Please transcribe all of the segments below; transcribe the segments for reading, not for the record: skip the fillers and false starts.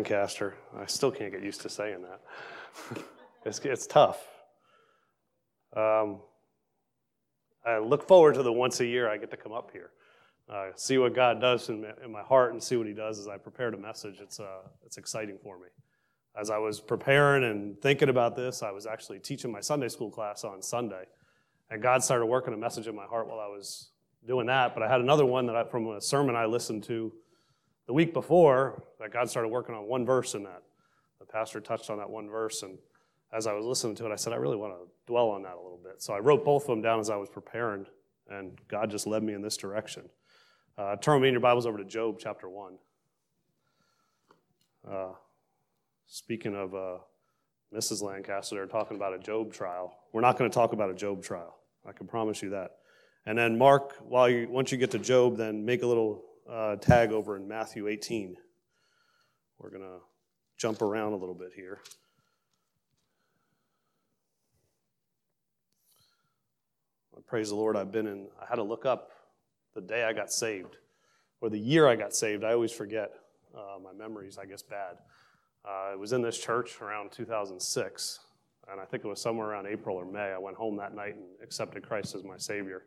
Lancaster. I still can't get used to saying that. It's tough. I look forward to the once a year I get to come up here, see what God does in my heart, and see what He does as I prepare a message. It's exciting for me. As I was preparing and thinking about this, I was actually teaching my Sunday school class on Sunday, and God started working a message in my heart while I was doing that. But I had another one from a sermon I listened to the week before that God started working on one verse in that. The pastor touched on that one verse, and as I was listening to it, I said, I really want to dwell on that a little bit. So I wrote both of them down as I was preparing, and God just led me in this direction. Turn with me in your Bibles over to Job chapter 1. Speaking of Mrs. Lancaster, they're talking about a Job trial. We're not going to talk about a Job trial. I can promise you that. And then Mark, once you get to Job, then make a little tag over in Matthew 18. We're going to jump around a little bit here. Praise the Lord, I had to look up the day I got saved, or the year I got saved. I always forget. My memory's, I guess, bad. It was in this church around 2006, and I think it was somewhere around April or May. I went home that night and accepted Christ as my Savior,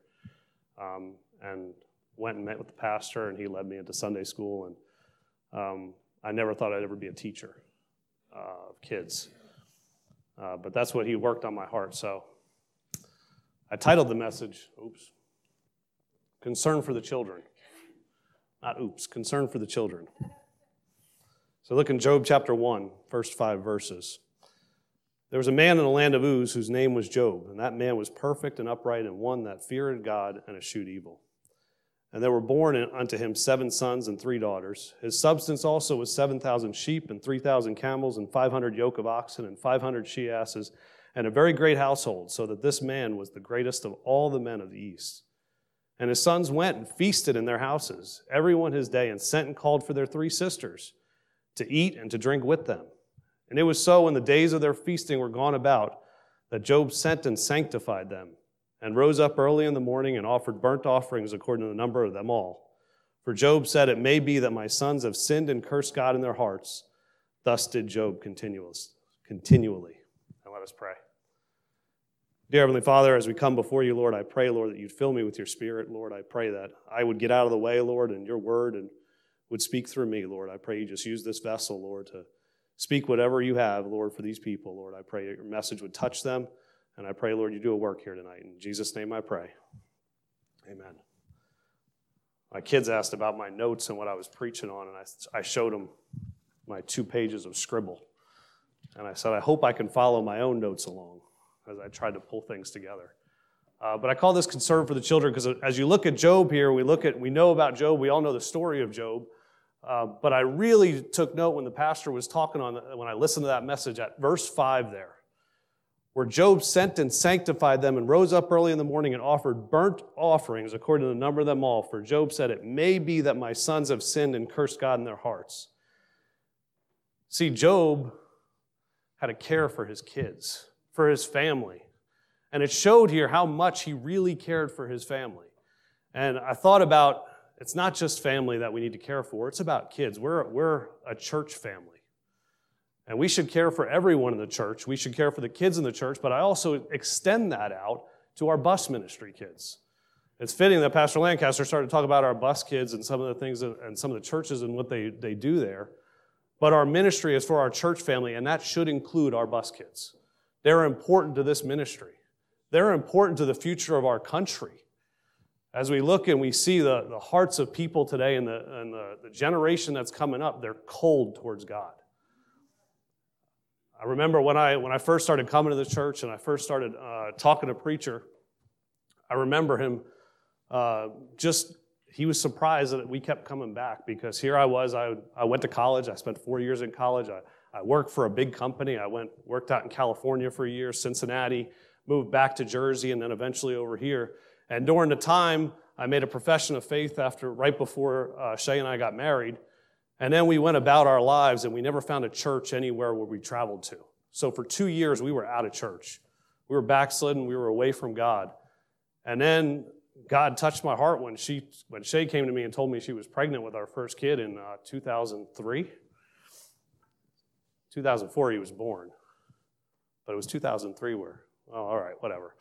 and went and met with the pastor, and he led me into Sunday school, and I never thought I'd ever be a teacher of kids, but that's what he worked on my heart, so I titled the message, Concern for the Children. Concern for the Children. So look in Job chapter 1, first 5 verses. There was a man in the land of Uz whose name was Job, and that man was perfect and upright and one that feared God and eschewed evil. And there were born unto him 7 sons and 3 daughters. His substance also was 7,000 sheep and 3,000 camels and 500 yoke of oxen and 500 she-asses, and a very great household, so that this man was the greatest of all the men of the east. And his sons went and feasted in their houses, every one his day, and sent and called for their 3 sisters to eat and to drink with them. And it was so when the days of their feasting were gone about, that Job sent and sanctified them, and rose up early in the morning and offered burnt offerings according to the number of them all. For Job said, it may be that my sons have sinned and cursed God in their hearts. Thus did Job continually. Let us pray. Dear Heavenly Father, as we come before you, Lord, I pray, Lord, that you'd fill me with your Spirit. Lord, I pray that I would get out of the way, Lord, and your word and would speak through me, Lord. I pray you just use this vessel, Lord, to speak whatever you have, Lord, for these people. Lord, I pray your message would touch them, and I pray, Lord, you do a work here tonight. In Jesus' name I pray. Amen. My kids asked about my notes and what I was preaching on, and I showed them my 2 pages of scribble. And I said, I hope I can follow my own notes along as I tried to pull things together. But I call this concern for the children because as you look at Job here, we know about Job, we all know the story of Job. But I really took note when the pastor was talking when I listened to that message at verse 5 there, where Job sent and sanctified them and rose up early in the morning and offered burnt offerings according to the number of them all. For Job said, it may be that my sons have sinned and cursed God in their hearts. See, Job had a care for his kids, for his family. And it showed here how much he really cared for his family. And I thought about, it's not just family that we need to care for, it's about kids. We're a church family. And we should care for everyone in the church. We should care for the kids in the church, but I also extend that out to our bus ministry kids. It's fitting that Pastor Lancaster started to talk about our bus kids and some of the things and some of the churches and what they do there. But our ministry is for our church family, and that should include our bus kids. They're important to this ministry. They're important to the future of our country. As we look and we see the hearts of people today and the generation that's coming up, they're cold towards God. I remember when I first started coming to the church and I first started talking to preacher, I remember him he was surprised that we kept coming back because here I was, I went to college, I spent 4 years in college, I worked for a big company, worked out in California for a year, Cincinnati, moved back to Jersey, and then eventually over here. And during the time, I made a profession of faith right before Shay and I got married, and then we went about our lives and we never found a church anywhere where we traveled to. So for 2 years, we were out of church. We were backslidden, we were away from God. And then God touched my heart when Shay came to me and told me she was pregnant with our first kid in 2003. 2004 he was born. But it was 2003 where, oh, all right, whatever.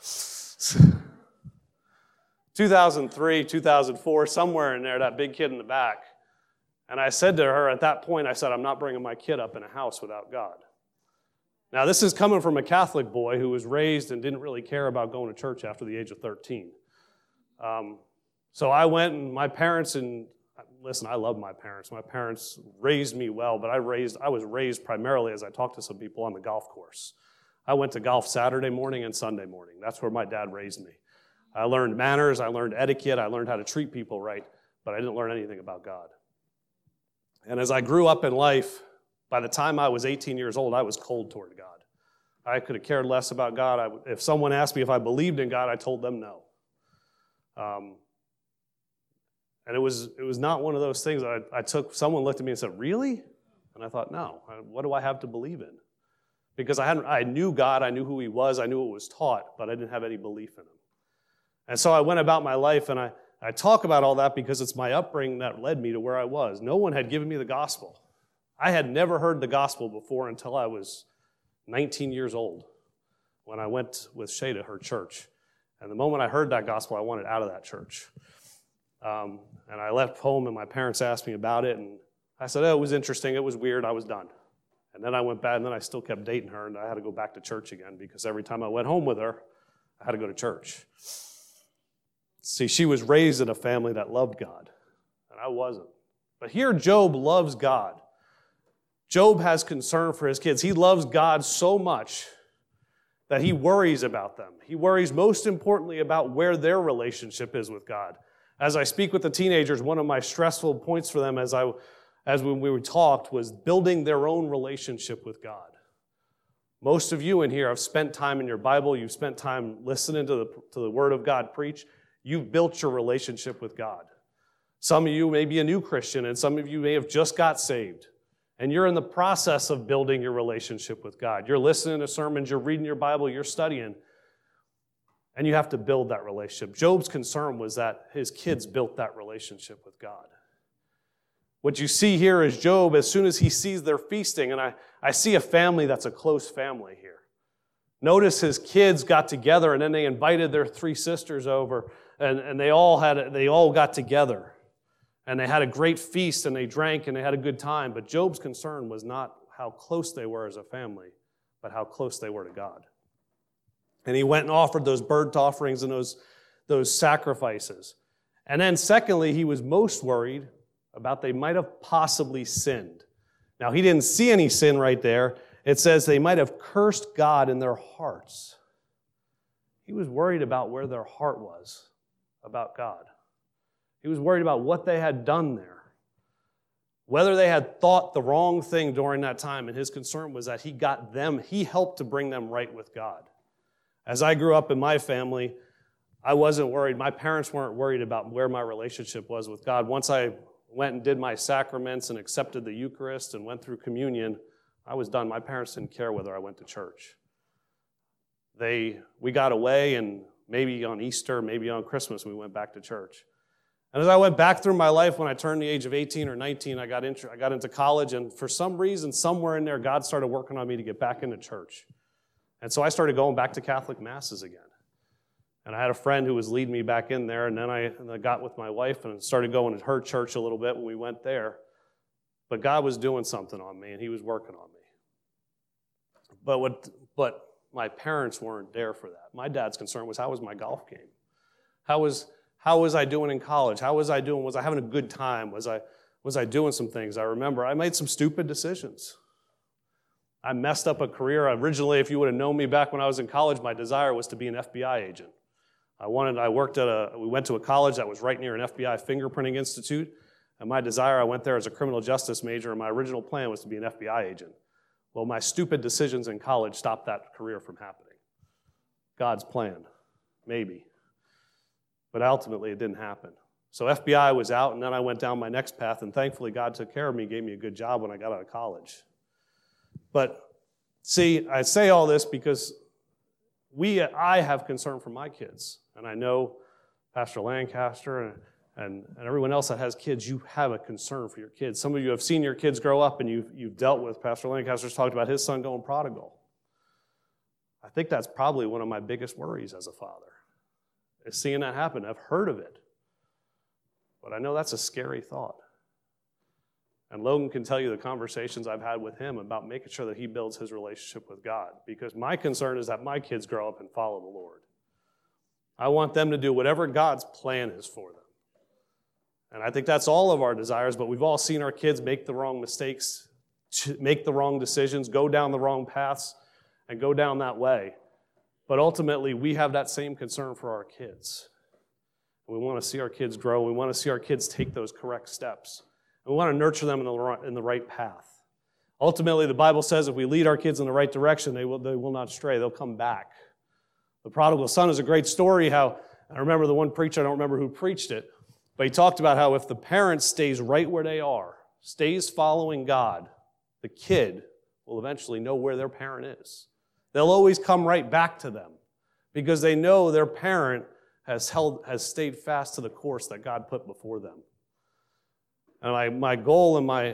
2003, 2004, somewhere in there, that big kid in the back. And I said to her at that point, I said, I'm not bringing my kid up in a house without God. Now, this is coming from a Catholic boy who was raised and didn't really care about going to church after the age of 13. So I went, and my parents, and listen, I love my parents. My parents raised me well, but I was raised primarily, as I talked to some people, on the golf course. I went to golf Saturday morning and Sunday morning. That's where my dad raised me. I learned manners, I learned etiquette, I learned how to treat people right, but I didn't learn anything about God. And as I grew up in life, by the time I was 18 years old, I was cold toward God. I could have cared less about God. If someone asked me if I believed in God, I told them no. And it was not one of those things that I took, someone looked at me and said, really? And I thought, no, what do I have to believe in? Because I knew God, I knew who he was, I knew what was taught, but I didn't have any belief in him. And so I went about my life, and I talk about all that because it's my upbringing that led me to where I was. No one had given me the gospel. I had never heard the gospel before until I was 19 years old when I went with Shay to her church. And the moment I heard that gospel, I wanted out of that church. And I left home, and my parents asked me about it, and I said, oh, it was interesting, it was weird, I was done. And then I went back, and then I still kept dating her, and I had to go back to church again because every time I went home with her, I had to go to church. See, she was raised in a family that loved God, and I wasn't. But here Job loves God. Job has concern for his kids. He loves God so much that he worries about them. He worries most importantly about where their relationship is with God. As I speak with the teenagers, one of my stressful points for them as when we talked was building their own relationship with God. Most of you in here have spent time in your Bible. You've spent time listening to the Word of God preach. You've built your relationship with God. Some of you may be a new Christian, and some of you may have just got saved. And you're in the process of building your relationship with God. You're listening to sermons, you're reading your Bible, you're studying, and you have to build that relationship. Job's concern was that his kids built that relationship with God. What you see here is Job, as soon as he sees their feasting, and I see a family that's a close family here. Notice his kids got together, and then they invited their 3 sisters over, and they all got together. And they had a great feast, and they drank, and they had a good time. But Job's concern was not how close they were as a family, but how close they were to God. And he went and offered those burnt offerings and those sacrifices. And then secondly, he was most worried about they might have possibly sinned. Now, he didn't see any sin right there. It says they might have cursed God in their hearts. He was worried about where their heart was about God. He was worried about what they had done there, whether they had thought the wrong thing during that time, and his concern was that he helped to bring them right with God. As I grew up in my family, I wasn't worried. My parents weren't worried about where my relationship was with God. Once I went and did my sacraments and accepted the Eucharist and went through communion, I was done. My parents didn't care whether I went to church. We got away, and maybe on Easter, maybe on Christmas, we went back to church. And as I went back through my life, when I turned the age of 18 or 19, I got into college, and for some reason, somewhere in there, God started working on me to get back into church. And so I started going back to Catholic Masses again. And I had a friend who was leading me back in there, and then I got with my wife and started going to her church a little bit when we went there. But God was doing something on me, and he was working on me. But my parents weren't there for that. My dad's concern was, how was my golf game? How was I doing in college? How was I doing? Was I having a good time? Was I doing some things? I remember I made some stupid decisions. I messed up a career. Originally, if you would have known me back when I was in college, my desire was to be an FBI agent. We went to a college that was right near an FBI fingerprinting institute, and my desire, I went there as a criminal justice major, and my original plan was to be an FBI agent. Well, my stupid decisions in college stopped that career from happening. God's plan, maybe. But ultimately, it didn't happen. So FBI was out, and then I went down my next path, and thankfully, God took care of me, gave me a good job when I got out of college. But see, I say all this because I have concern for my kids, and I know Pastor Lancaster and everyone else that has kids, you have a concern for your kids. Some of you have seen your kids grow up, and you've dealt with, Pastor Lancaster's talked about his son going prodigal. I think that's probably one of my biggest worries as a father, is seeing that happen. I've heard of it, but I know that's a scary thought. And Logan can tell you the conversations I've had with him about making sure that he builds his relationship with God, because my concern is that my kids grow up and follow the Lord. I want them to do whatever God's plan is for them. And I think that's all of our desires, but we've all seen our kids make the wrong mistakes, make the wrong decisions, go down the wrong paths, and go down that way. But ultimately, we have that same concern for our kids. We want to see our kids grow. We want to see our kids take those correct steps. We want to nurture them in the right path. Ultimately, the Bible says if we lead our kids in the right direction, they will not stray. They'll come back. The prodigal son is a great story. How I remember the one preacher, I don't remember who preached it, but he talked about how if the parent stays right where they are, stays following God, the kid will eventually know where their parent is. They'll always come right back to them because they know their parent has stayed fast to the course that God put before them. And my goal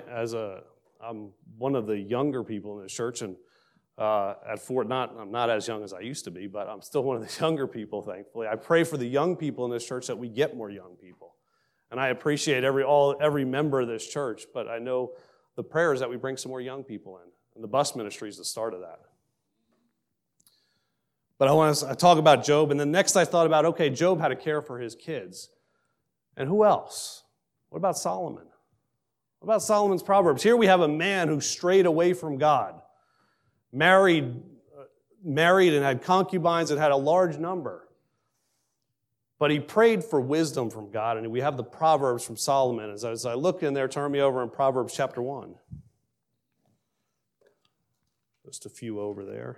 I'm one of the younger people in the church, and at Fort Knott, I'm not as young as I used to be, but I'm still one of the younger people, thankfully. I pray for the young people in this church that we get more young people. And I appreciate every member of this church, but I know the prayer is that we bring some more young people in. And the bus ministry is the start of that. But I want to talk about Job, and then next I thought about, okay, Job had to care for his kids. And who else? What about Solomon? What about Solomon's Proverbs? Here we have a man who strayed away from God, married and had concubines and had a large number. But he prayed for wisdom from God, and we have the Proverbs from Solomon. As I look in there, turn me over in Proverbs chapter 1. Just a few over there.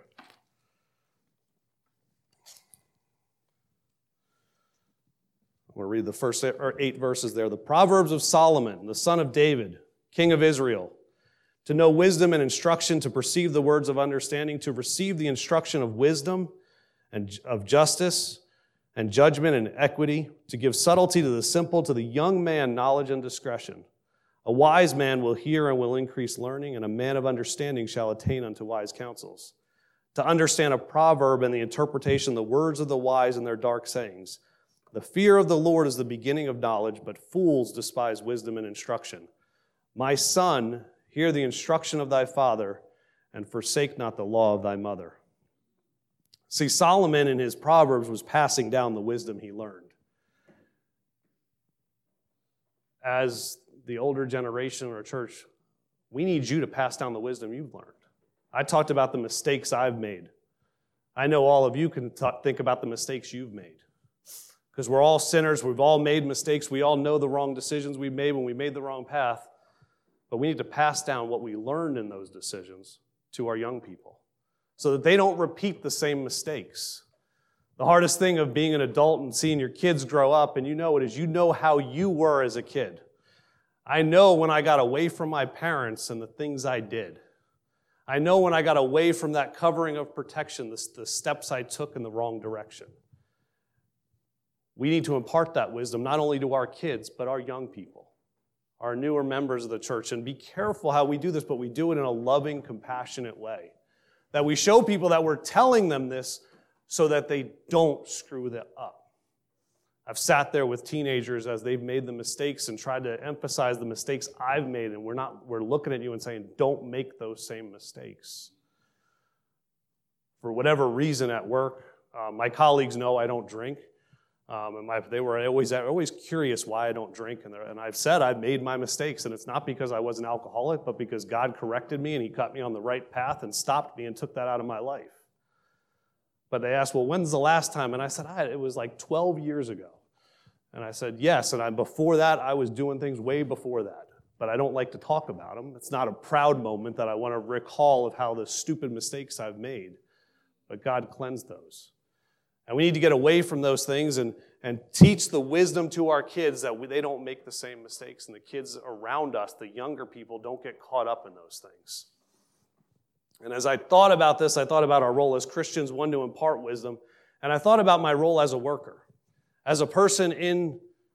We'll read the first 8 verses there. The Proverbs of Solomon, the son of David, king of Israel, to know wisdom and instruction, to perceive the words of understanding, to receive the instruction of wisdom and of justice and judgment and equity, to give subtlety to the simple, to the young man knowledge and discretion. A wise man will hear and will increase learning, and a man of understanding shall attain unto wise counsels. To understand a proverb and the interpretation of the words of the wise and their dark sayings. The fear of the Lord is the beginning of knowledge, but fools despise wisdom and instruction. My son, hear the instruction of thy father, and forsake not the law of thy mother. See, Solomon in his Proverbs was passing down the wisdom he learned. As the older generation in our church, we need you to pass down the wisdom you've learned. I talked about the mistakes I've made. I know all of you can think about the mistakes you've made. Because we're all sinners, we've all made mistakes, we all know the wrong decisions we made when we made the wrong path. But we need to pass down what we learned in those decisions to our young people so that they don't repeat the same mistakes. The hardest thing of being an adult and seeing your kids grow up, and you know it is, you know how you were as a kid. I know when I got away from my parents and the things I did. I know when I got away from that covering of protection, the steps I took in the wrong direction. We need to impart that wisdom not only to our kids, but our young people, our newer members of the church. And be careful how we do this, but we do it in a loving, compassionate way. That we show people that we're telling them this so that they don't screw that up. I've sat there with teenagers as they've made the mistakes and tried to emphasize the mistakes I've made, and we're looking at you and saying, don't make those same mistakes. For whatever reason at work, my colleagues know I don't drink. They were always curious why I don't drink. And I've said I've made my mistakes, and it's not because I was an alcoholic, but because God corrected me and He cut me on the right path and stopped me and took that out of my life. But they asked, well, when's the last time? And I said, it was like 12 years ago. And I said, yes, and before that, I was doing things way before that. But I don't like to talk about them. It's not a proud moment that I want to recall of how the stupid mistakes I've made. But God cleansed those. And we need to get away from those things and teach the wisdom to our kids that they don't make the same mistakes. And the kids around us, the younger people, don't get caught up in those things. And as I thought about this, I thought about our role as Christians, one, to impart wisdom. And I thought about my role as a worker, as a person in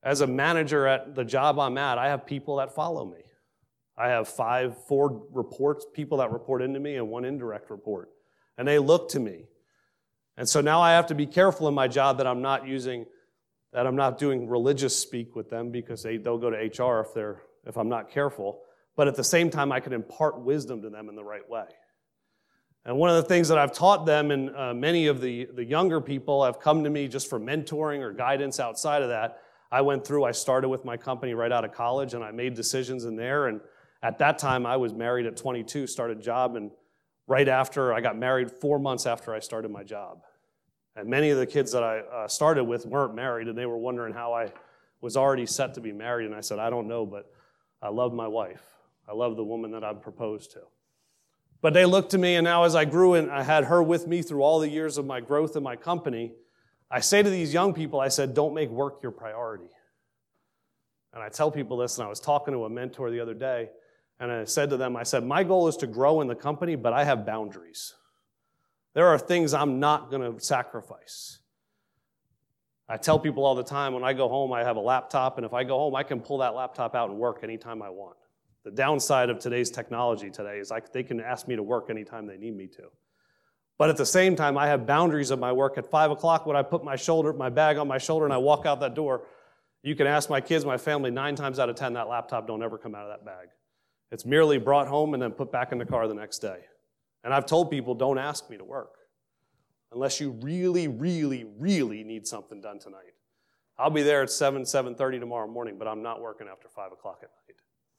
As a manager at the job I'm at, I have people that follow me. I have 4 reports, people that report into me, and 1 indirect report. And they look to me. And so now I have to be careful in my job that I'm not doing religious speak with them, because they'll go to HR if I'm not careful. But at the same time, I can impart wisdom to them in the right way. And one of the things that I've taught them, and many of the younger people have come to me just for mentoring or guidance outside of that. I started with my company right out of college, and I made decisions in there. And at that time, I was married at 22, started a job, and right after, I got married 4 months after I started my job. And many of the kids that I started with weren't married, and they were wondering how I was already set to be married. And I said, I don't know, but I love my wife. I love the woman that I've proposed to. But they looked to me, and now as I grew and I had her with me through all the years of my growth in my company, I say to these young people, I said, don't make work your priority. And I tell people this, and I was talking to a mentor the other day, and I said to them, my goal is to grow in the company, but I have boundaries. There are things I'm not going to sacrifice. I tell people all the time, when I go home, I have a laptop, and if I go home, I can pull that laptop out and work anytime I want. The downside of today's technology today is they can ask me to work anytime they need me to. But at the same time, I have boundaries of my work. At 5 o'clock, when I put my bag on my shoulder and I walk out that door, you can ask my kids, my family, 9 times out of 10, that laptop don't ever come out of that bag. It's merely brought home and then put back in the car the next day. And I've told people, don't ask me to work unless you really, really, really need something done tonight. I'll be there at 7:30 tomorrow morning, but I'm not working after 5 o'clock at night.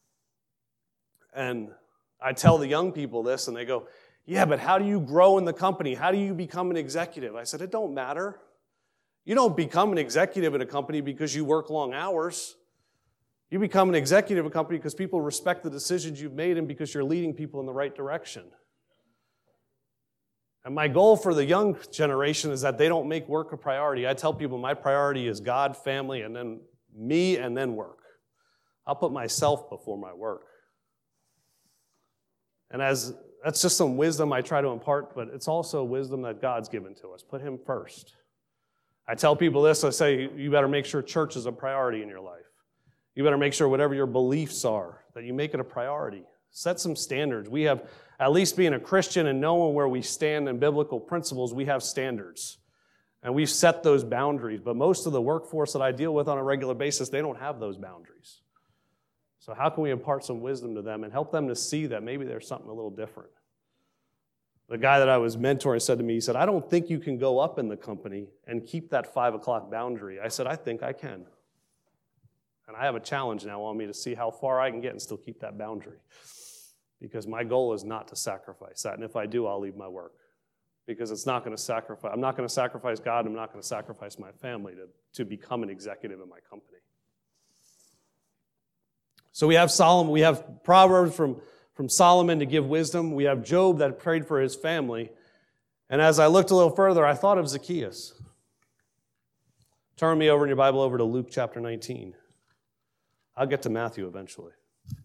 And I tell the young people this, and they go, yeah, but how do you grow in the company? How do you become an executive? I said, it don't matter. You don't become an executive in a company because you work long hours. You become an executive of a company because people respect the decisions you've made and because you're leading people in the right direction. And my goal for the young generation is that they don't make work a priority. I tell people my priority is God, family, and then me, and then work. I'll put myself before my work. And that's just some wisdom I try to impart, but it's also wisdom that God's given to us. Put Him first. I tell people this, I say, you better make sure church is a priority in your life. You better make sure whatever your beliefs are, that you make it a priority. Set some standards. We have, at least being a Christian and knowing where we stand in biblical principles, we have standards. And we've set those boundaries. But most of the workforce that I deal with on a regular basis, they don't have those boundaries. So how can we impart some wisdom to them and help them to see that maybe there's something a little different? The guy that I was mentoring said to me, he said, I don't think you can go up in the company and keep that 5 o'clock boundary. I said, I think I can. And I have a challenge now on me to see how far I can get and still keep that boundary. Because my goal is not to sacrifice that. And if I do, I'll leave my work. Because I'm not going to sacrifice God, I'm not going to sacrifice my family to become an executive in my company. So we have Solomon, we have Proverbs from Solomon to give wisdom. We have Job that prayed for his family. And as I looked a little further, I thought of Zacchaeus. Turn me over in your Bible over to Luke chapter 19. I'll get to Matthew eventually.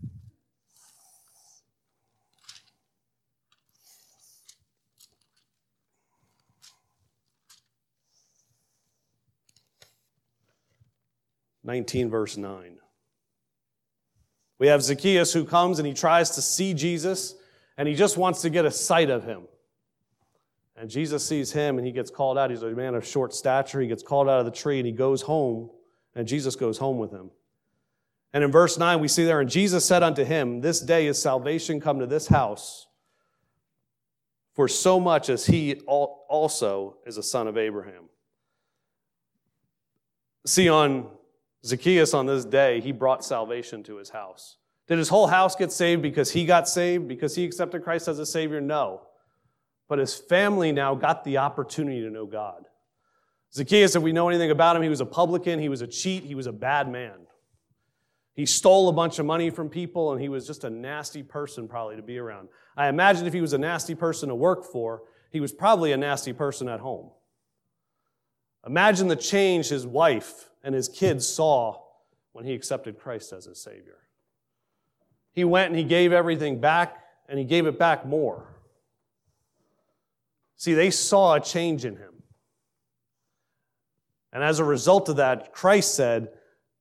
Verse 9. We have Zacchaeus who comes and he tries to see Jesus, and he just wants to get a sight of him. And Jesus sees him, and he gets called out. He's a man of short stature. He gets called out of the tree, and he goes home, and Jesus goes home with him. And in verse 9, we see there, and Jesus said unto him, this day is salvation come to this house, for so much as he also is a son of Abraham. See, on Zacchaeus on this day, he brought salvation to his house. Did his whole house get saved because he got saved, because he accepted Christ as a Savior? No. But his family now got the opportunity to know God. Zacchaeus, if we know anything about him, he was a publican, he was a cheat, he was a bad man. He stole a bunch of money from people, and he was just a nasty person probably to be around. I imagine if he was a nasty person to work for, he was probably a nasty person at home. Imagine the change his wife and his kids saw when he accepted Christ as his Savior. He went and he gave everything back, and he gave it back more. See, they saw a change in him. And as a result of that, Christ said,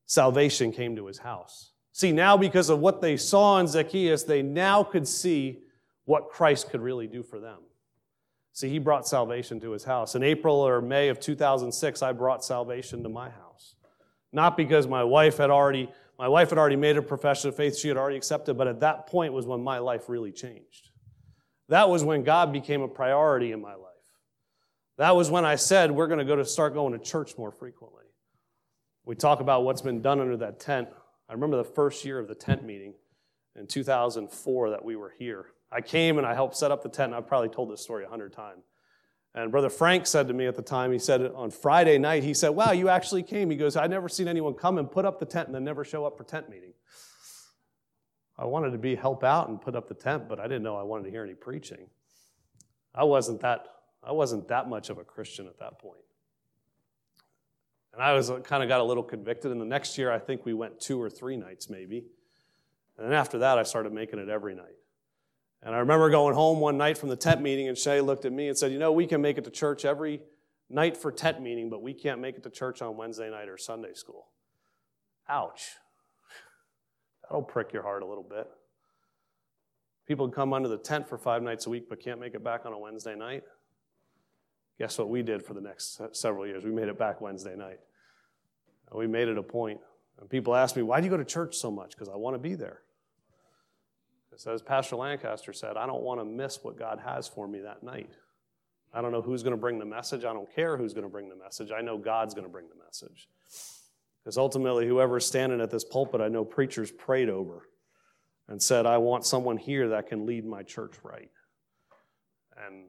salvation came to his house. See, now because of what they saw in Zacchaeus, they now could see what Christ could really do for them. See, he brought salvation to his house. In April or May of 2006, I brought salvation to my house. Not because my wife had already made a profession of faith, she had already accepted, but at that point was when my life really changed. That was when God became a priority in my life. That was when I said, we're going to start going to church more frequently. We talk about what's been done under that tent. I remember the first year of the tent meeting in 2004 that we were here. I came and I helped set up the tent, and I've probably told this story 100 times. And Brother Frank said to me at the time, he said on Friday night, he said, wow, you actually came. He goes, I've never seen anyone come and put up the tent and then never show up for tent meeting. I wanted to help out and put up the tent, but I didn't know I wanted to hear any preaching. I wasn't that much of a Christian at that point. And I kind of got a little convicted, and the next year I think we went 2 or 3 nights maybe. And then after that I started making it every night. And I remember going home one night from the tent meeting, and Shay looked at me and said, we can make it to church every night for tent meeting, but we can't make it to church on Wednesday night or Sunday school. Ouch. That'll prick your heart a little bit. People come under the tent for 5 nights a week but can't make it back on a Wednesday night. Guess what we did for the next several years? We made it back Wednesday night. And we made it a point. And people ask me, why do you go to church so much? Because I want to be there. So as Pastor Lancaster said, I don't want to miss what God has for me that night. I don't know who's going to bring the message. I don't care who's going to bring the message. I know God's going to bring the message. Because ultimately, whoever's standing at this pulpit, I know preachers prayed over and said, I want someone here that can lead my church right. And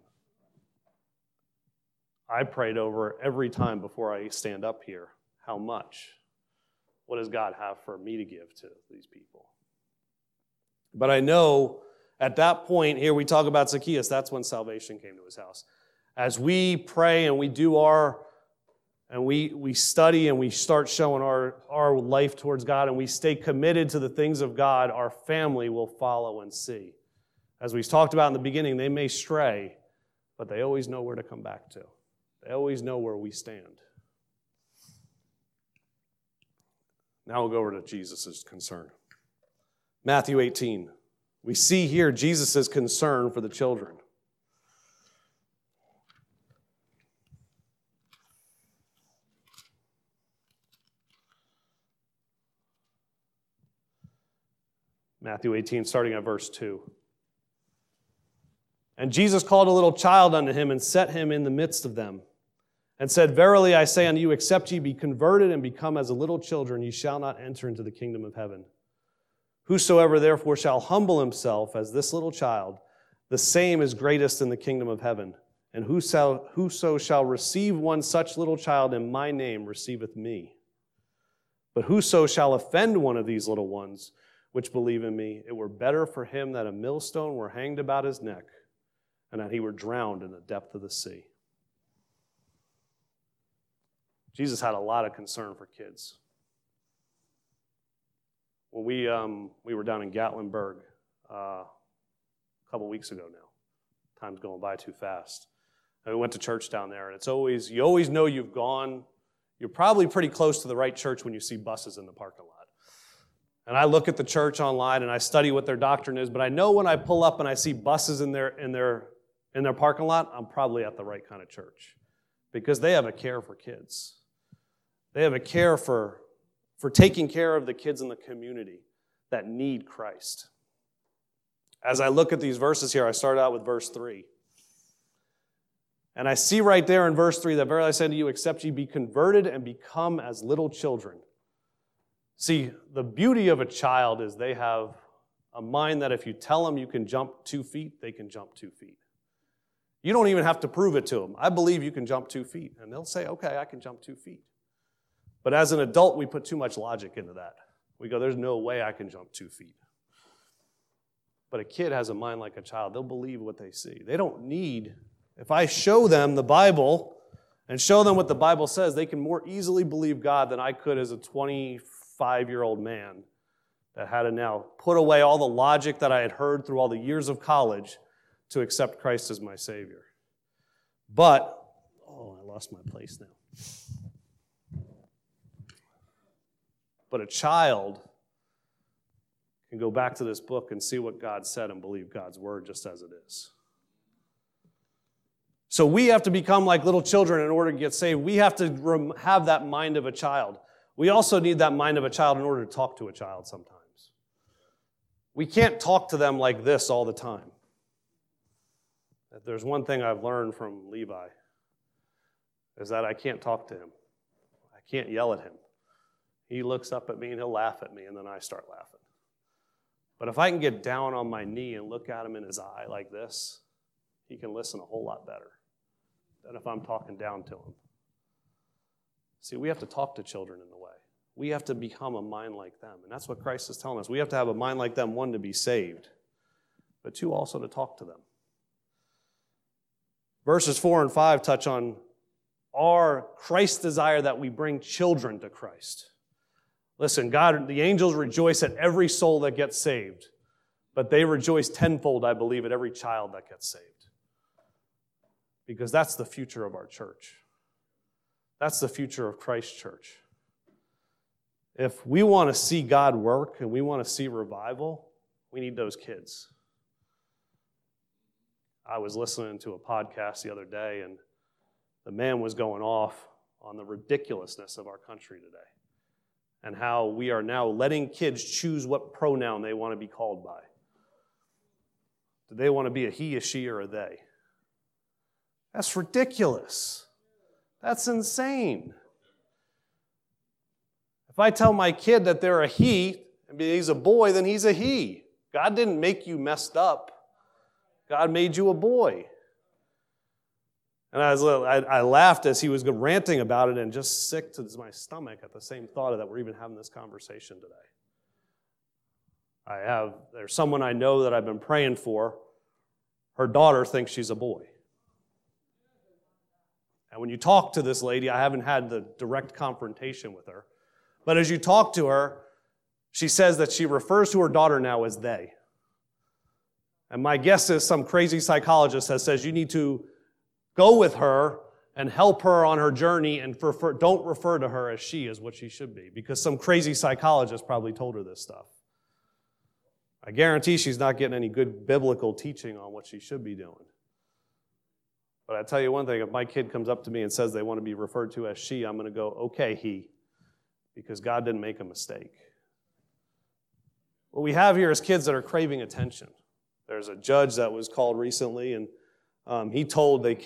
I prayed over every time before I stand up here, how much? What does God have for me to give to these people? But I know at that point, here we talk about Zacchaeus, that's when salvation came to his house. As we pray and we do we study and we start showing our life towards God and we stay committed to the things of God, our family will follow and see. As we talked about in the beginning, they may stray, but they always know where to come back to. They always know where we stand. Now we'll go over to Jesus' concern. Matthew 18. We see here Jesus' concern for the children. Matthew 18, starting at verse 2. And Jesus called a little child unto him and set him in the midst of them, and said, Verily I say unto you, except ye be converted and become as a little children, ye shall not enter into the kingdom of heaven. Whosoever therefore shall humble himself as this little child, the same is greatest in the kingdom of heaven. And whoso shall receive one such little child in my name receiveth me. But whoso shall offend one of these little ones which believe in me, it were better for him that a millstone were hanged about his neck, and that he were drowned in the depth of the sea. Jesus had a lot of concern for kids. When we were down in Gatlinburg a couple weeks ago now. Time's going by too fast. And we went to church down there, and you always know you're probably pretty close to the right church when you see buses in the parking lot. And I look at the church online and I study what their doctrine is, but I know when I pull up and I see buses in their parking lot, I'm probably at the right kind of church. Because they have a care for kids. They have a care for taking care of the kids in the community that need Christ. As I look at these verses here, I start out with verse 3. And I see right there in verse 3 that verily I say unto you, except ye be converted and become as little children. See, the beauty of a child is they have a mind that if you tell them you can jump 2 feet, they can jump 2 feet. You don't even have to prove it to them. I believe you can jump 2 feet. And they'll say, okay, I can jump 2 feet. But as an adult, we put too much logic into that. We go, there's no way I can jump 2 feet. But a kid has a mind like a child. They'll believe what they see. They don't need, if I show them the Bible and show them what the Bible says, they can more easily believe God than I could as a 25-year-old man that had to now put away all the logic that I had heard through all the years of college to accept Christ as my Savior. But, I lost my place now. But a child can go back to this book and see what God said and believe God's word just as it is. So we have to become like little children in order to get saved. We have to have that mind of a child. We also need that mind of a child in order to talk to a child sometimes. We can't talk to them like this all the time. If there's one thing I've learned from Levi, is that I can't talk to him. I can't yell at him. He looks up at me and he'll laugh at me, and then I start laughing. But if I can get down on my knee and look at him in his eye like this, he can listen a whole lot better than if I'm talking down to him. See, we have to talk to children in the way. We have to become a mind like them. And that's what Christ is telling us. We have to have a mind like them, one, to be saved, but two, also to talk to them. Verses 4 and 5 touch on our Christ's desire that we bring children to Christ. Listen, God, the angels rejoice at every soul that gets saved, but they rejoice tenfold, I believe, at every child that gets saved. Because that's the future of our church. That's the future of Christ's church. If we want to see God work and we want to see revival, we need those kids. I was listening to a podcast the other day, and the man was going off on the ridiculousness of our country today and how we are now letting kids choose what pronoun they want to be called by. Do they want to be a he, a she, or a they? That's ridiculous. That's insane. If I tell my kid that they're a he, and he's a boy, then he's a he. God didn't make you messed up. God made you a boy. And I laughed as he was ranting about it and just sick to my stomach at the same thought of that we're even having this conversation today. There's someone I know that I've been praying for. Her daughter thinks she's a boy. And when you talk to this lady, I haven't had the direct confrontation with her, but as you talk to her, she says that she refers to her daughter now as they. And my guess is some crazy psychologist says you need to go with her and help her on her journey and don't refer to her as she is what she should be, because some crazy psychologist probably told her this stuff. I guarantee she's not getting any good biblical teaching on what she should be doing. But I tell you one thing, if my kid comes up to me and says they want to be referred to as she, I'm going to go, okay, he, because God didn't make a mistake. What we have here is kids that are craving attention. There's a judge that was called recently, and he told the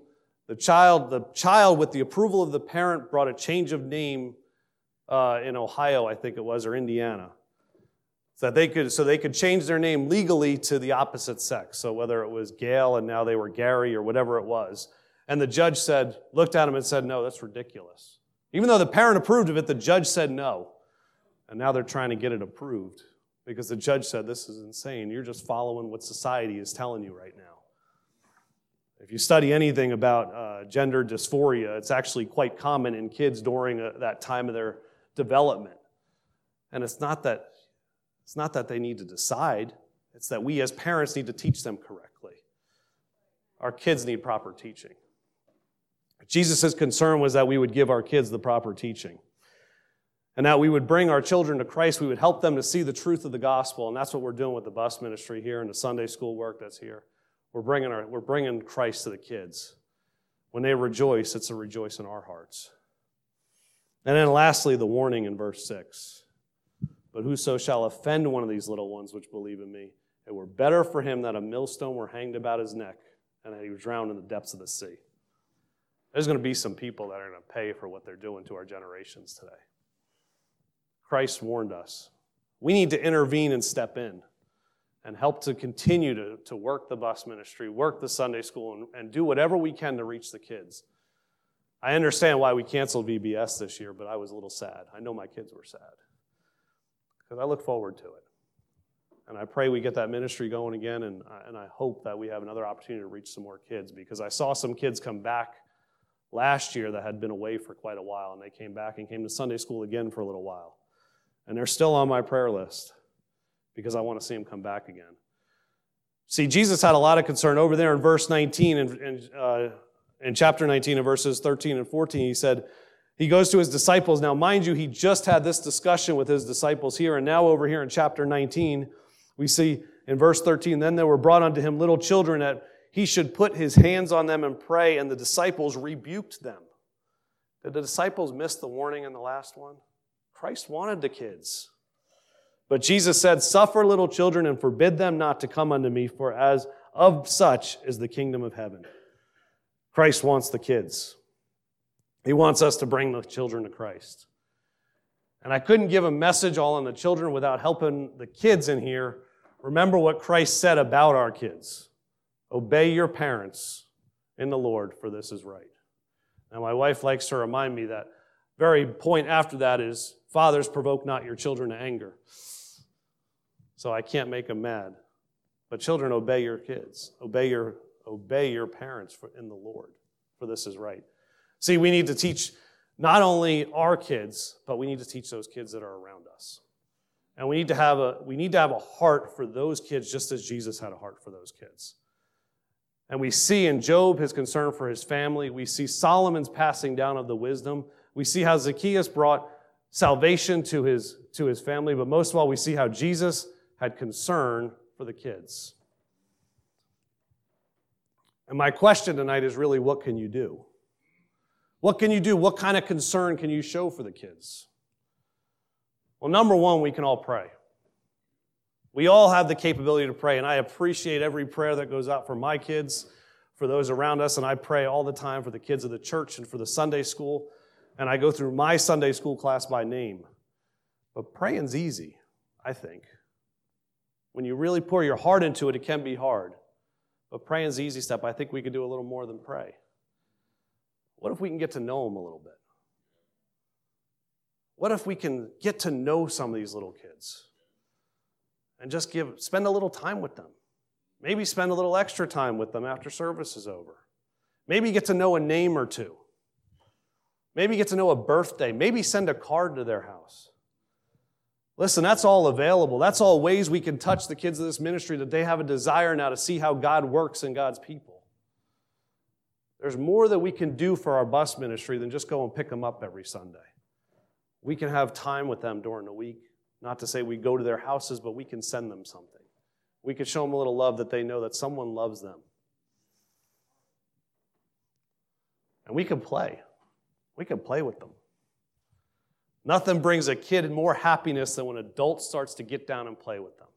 child with the approval of the parent brought a change of name in Ohio, I think it was, or Indiana. So they could change their name legally to the opposite sex. So whether it was Gail and now they were Gary or whatever it was. And the judge looked at him and said, no, that's ridiculous. Even though the parent approved of it, the judge said no. And now they're trying to get it approved because the judge said, this is insane. You're just following what society is telling you right now. If you study anything about gender dysphoria, it's actually quite common in kids during that time of their development. And it's not that they need to decide. It's that we as parents need to teach them correctly. Our kids need proper teaching. Jesus' concern was that we would give our kids the proper teaching. And that we would bring our children to Christ. We would help them to see the truth of the gospel. And that's what we're doing with the bus ministry here and the Sunday school work that's here. We're bringing Christ to the kids. When they rejoice, it's a rejoice in our hearts. And then lastly, the warning in verse 6. But whoso shall offend one of these little ones which believe in me, it were better for him that a millstone were hanged about his neck and that he was drowned in the depths of the sea. There's going to be some people that are going to pay for what they're doing to our generations today. Christ warned us. We need to intervene and step in and help to continue to work the bus ministry, work the Sunday school, and do whatever we can to reach the kids. I understand why we canceled VBS this year, but I was a little sad. I know my kids were sad because I look forward to it. And I pray we get that ministry going again, and I hope that we have another opportunity to reach some more kids, because I saw some kids come back last year that had been away for quite a while, and they came back and came to Sunday school again for a little while. And they're still on my prayer list because I want to see them come back again. See, Jesus had a lot of concern over there in verse 19, in chapter 19 and verses 13 and 14. He said, He goes to his disciples. Now, mind you, he just had this discussion with his disciples here, and now over here in chapter 19, we see in verse 13, then there were brought unto him little children that he should put his hands on them and pray, and the disciples rebuked them. Did the disciples miss the warning in the last one? Christ wanted the kids. But Jesus said, suffer little children and forbid them not to come unto me, for as of such is the kingdom of heaven. Christ wants the kids. He wants us to bring the children to Christ. And I couldn't give a message all on the children without helping the kids in here remember what Christ said about our kids. Obey your parents in the Lord, for this is right. Now, my wife likes to remind me that very point after that is, fathers, provoke not your children to anger. So I can't make them mad. But children, obey your kids. Obey your parents in the Lord, for this is right. See, we need to teach not only our kids, but we need to teach those kids that are around us. And we need to have a heart for those kids just as Jesus had a heart for those kids. And we see in Job his concern for his family. We see Solomon's passing down of the wisdom. We see how Zacchaeus brought salvation to his family. But most of all, we see how Jesus had concern for the kids. And my question tonight is really, what can you do? What can you do? What kind of concern can you show for the kids? Well, number one, we can all pray. We all have the capability to pray, and I appreciate every prayer that goes out for my kids, for those around us, and I pray all the time for the kids of the church and for the Sunday school, and I go through my Sunday school class by name. But praying's easy, I think. When you really pour your heart into it, it can be hard. But praying's the easy step. I think we could do a little more than pray. What if we can get to know them a little bit? What if we can get to know some of these little kids? And just spend a little time with them. Maybe spend a little extra time with them after service is over. Maybe get to know a name or two. Maybe get to know a birthday. Maybe send a card to their house. Listen, that's all available. That's all ways we can touch the kids of this ministry, that they have a desire now to see how God works in God's people. There's more that we can do for our bus ministry than just go and pick them up every Sunday. We can have time with them during the week. Not to say we go to their houses, but we can send them something. We can show them a little love that they know that someone loves them. And we can play. We can play with them. Nothing brings a kid more happiness than when an adult starts to get down and play with them.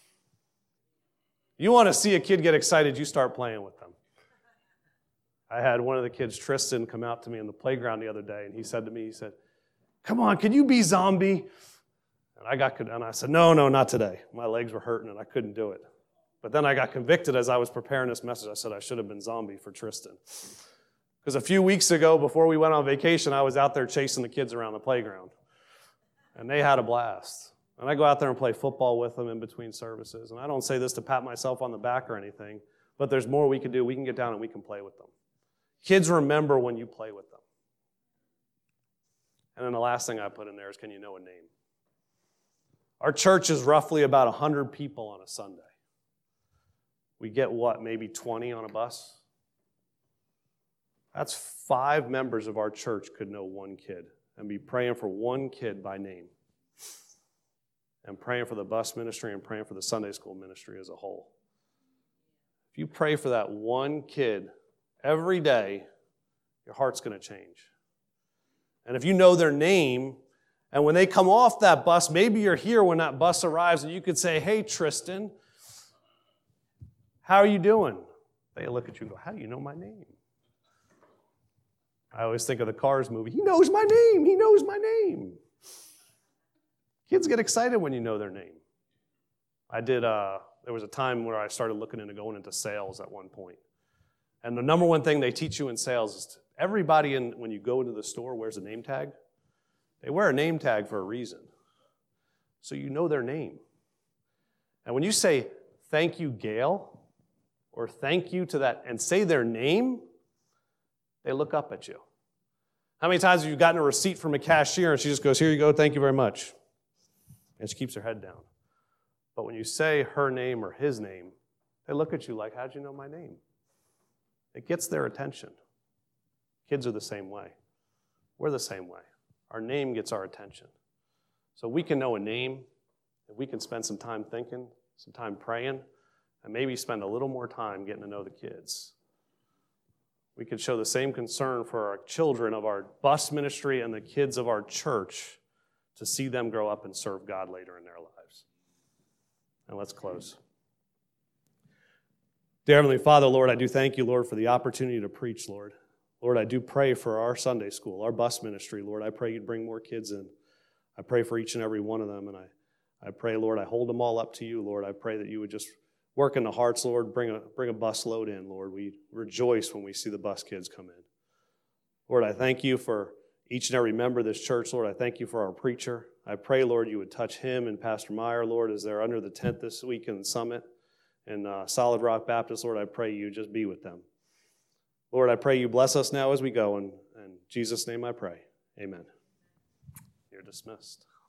You want to see a kid get excited, you start playing with them. I had one of the kids, Tristan, come out to me in the playground the other day, and he said to me, come on, can you be zombie? And I said, no, not today. My legs were hurting and I couldn't do it. But then I got convicted as I was preparing this message. I said I should have been zombie for Tristan. Because a few weeks ago, before we went on vacation, I was out there chasing the kids around the playground. And they had a blast. And I go out there and play football with them in between services. And I don't say this to pat myself on the back or anything, but there's more we can do. We can get down and we can play with them. Kids remember when you play with them. And then the last thing I put in there is, can you know a name? Our church is roughly about 100 people on a Sunday. We get what, maybe 20 on a bus? That's 5 members of our church could know one kid and be praying for one kid by name. And praying for the bus ministry and praying for the Sunday school ministry as a whole. If you pray for that one kid every day, your heart's going to change. And if you know their name, and when they come off that bus, maybe you're here when that bus arrives, and you could say, hey, Tristan, how are you doing? They look at you and go, how do you know my name? I always think of the Cars movie. He knows my name. He knows my name. Kids get excited when you know their name. There was a time where I started looking into going into sales at one point. And the number one thing they teach you in sales is everybody, when you go into the store, wears a name tag. They wear a name tag for a reason. So you know their name. And when you say, thank you, Gail, or thank you to that, and say their name, they look up at you. How many times have you gotten a receipt from a cashier and she just goes, here you go, thank you very much. And she keeps her head down. But when you say her name or his name, they look at you like, how'd you know my name? It gets their attention. Kids are the same way. we're the same way. Our name gets our attention. So we can know a name, and we can spend some time thinking, some time praying, and maybe spend a little more time getting to know the kids. We could show the same concern for our children of our bus ministry and the kids of our church to see them grow up and serve God later in their lives. And let's close. Dear Heavenly Father, Lord, I do thank you, Lord, for the opportunity to preach, Lord. Lord, I do pray for our Sunday school, our bus ministry, Lord. I pray you'd bring more kids in. I pray for each and every one of them, and I pray, Lord, I hold them all up to you, Lord. I pray that you would just work in the hearts, Lord. Bring a bus load in, Lord. We rejoice when we see the bus kids come in. Lord, I thank you for each and every member of this church, Lord. I thank you for our preacher. I pray, Lord, you would touch him and Pastor Meyer, Lord, as they're under the tent this week in the Summit and Solid Rock Baptist. Lord, I pray you just be with them. Lord, I pray you bless us now as we go. In Jesus' name I pray. Amen. You're dismissed.